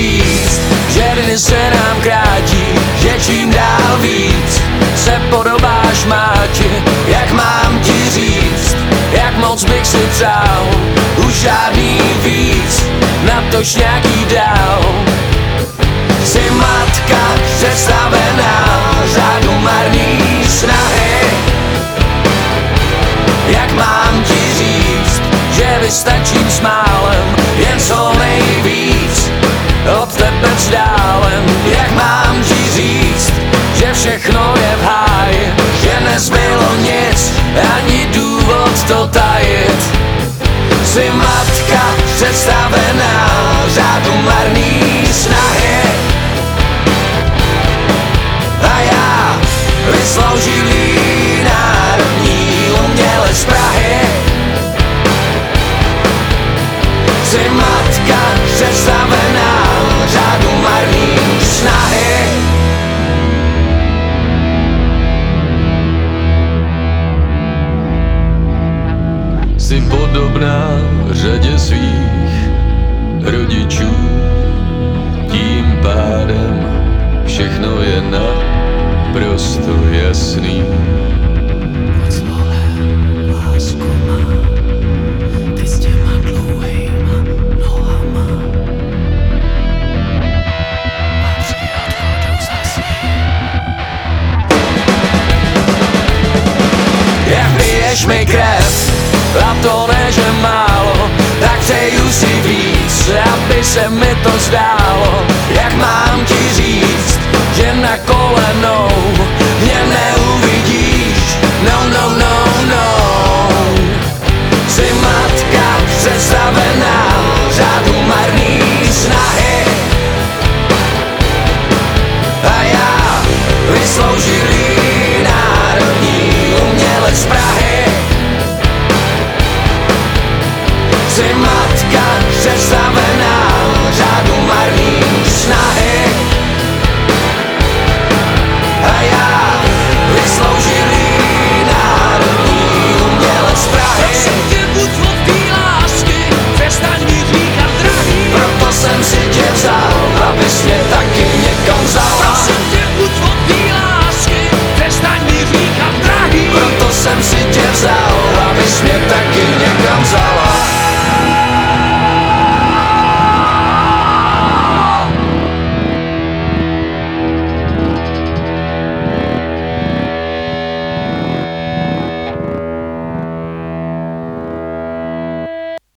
říct, že dny se nám krátí, že čím dál víc se podobáš máči. Jak mám ti říct, jak moc bych si přál, už žádný víc, natož nějaký dál. Jsi matka představená řádu marný snahy. Jak mám ti říct, že vystačím s málem, jen co nejvíc od tebe vzdálem. Jak mám ti říct, že všechno je v háji, že nezbylo nic, ani důvod to tajit. Jsi matka představená řádu marný snahy. A já vysloužilý národní umělec z Prahy. Jsi matka představená řádu marný snahy. Jsi podobná řadě svých rodičů, tím pádem všechno je naprosto jasný. Pod slohem lásku má, ty s těma dlouhejma nohama. A při odchodu zasní. Jak piješ mi krev, a to ne, že málo, tak přeju si víc, aby se mi to zdálo. Jak mám ti říct, že na kolenou mě neuvidíš, no, no, no, no. Jsi matka představená řádu marný snahy. A já vysloužilý národní umělec z Prahy. Jsi matka představená řádu marný snahy. A já vysloužilý národní umělec z Prahy. Prosím tě, buď od té lásky, přestaň mi říkat drahý. Proto jsem si tě vzal, abys mě taky někam vzala. Prosím tě, buď od té lásky, přestaň mi říkat drahý. Proto jsem si tě vzal, abys mě taky někam vzala.